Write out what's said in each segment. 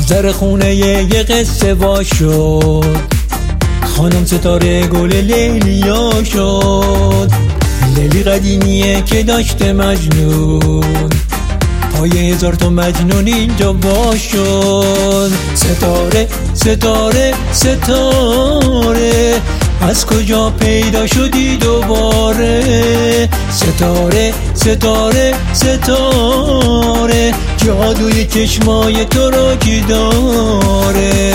زر خونه یه قصه وا شد، خانم ستاره گل لیلیا شد. لیلی قدیمیه که داشته مجنون، پای 1000 تا مجنون اینجا وا شد. ستاره ستاره ستاره از کجا پیدا شدی دوباره؟ ستاره ستاره ستاره جادوی چشمای تو رو کی داره؟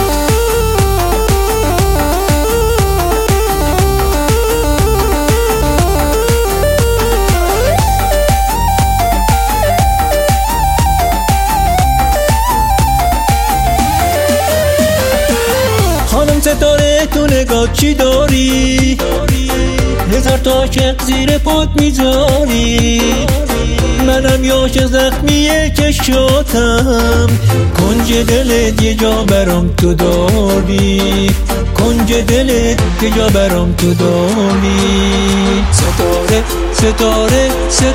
خانم ستاره تو نگاه چی داری؟ 1000 تا عاشق زیر پات میذاری. منم یه عاشق زخمیه که شاتم، کنج دلت یه جا برام تو داری، کنج دلت یه جا برام تو داری. ستاره ستاره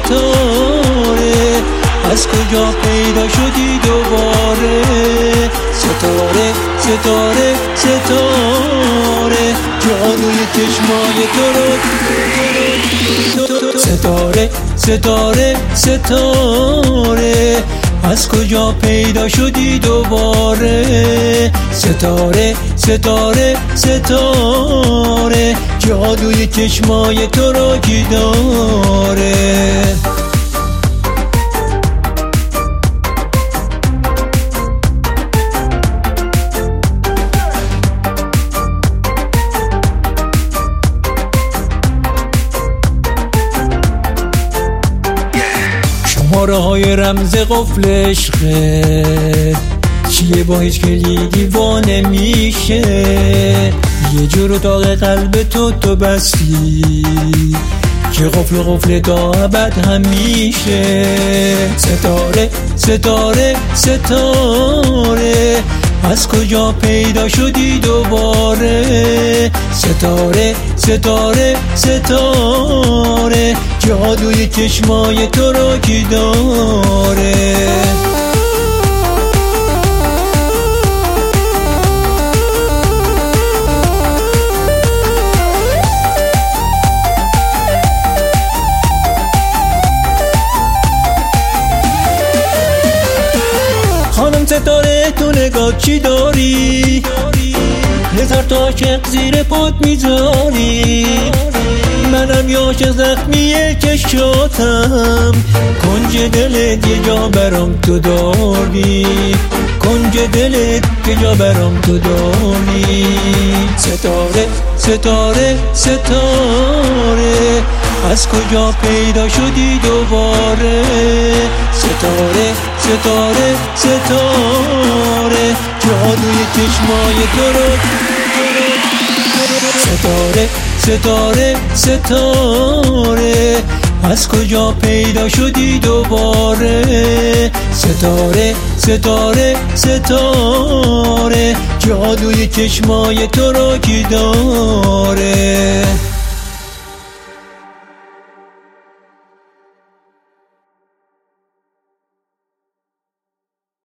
ستاره از کجا پیدا شدی دوباره؟ ستاره ستاره ستاره جادوی چشمای تو رو. ستاره ستاره ستاره از کجا پیدا شدی دوباره؟ ستاره ستاره ستاره جادوی چشمای تو رو کی داره؟ شماره های رمز قفل عشقه چیه با هیچ کلیدی وا نمیشه؟ یه جور اتاق قلب تو بستی که قفل تا ابد همیشه. ستاره ستاره ستاره از کجا پیدا شدی دوباره؟ ستاره ستاره ستاره جادوی چشمای تو رو کی داره؟ خانم ستاره تو نگاه چی داری؟ 1000 تا عاشق زیر پات میذاری. منم یه عاشق زخمیه که شاتم، کنج دلت یه جا برام تو داری، کنج دلت یه جا برام تو داری. ستاره ستاره ستاره از کجا پیدا شدی دوباره؟ ستاره ستاره ستاره جادوی چشمای تو رو. ستاره ستاره ستاره از کجا پیدا شدی دوباره؟ ستاره ستاره ستاره جادوی چشمای تو رو کی داره؟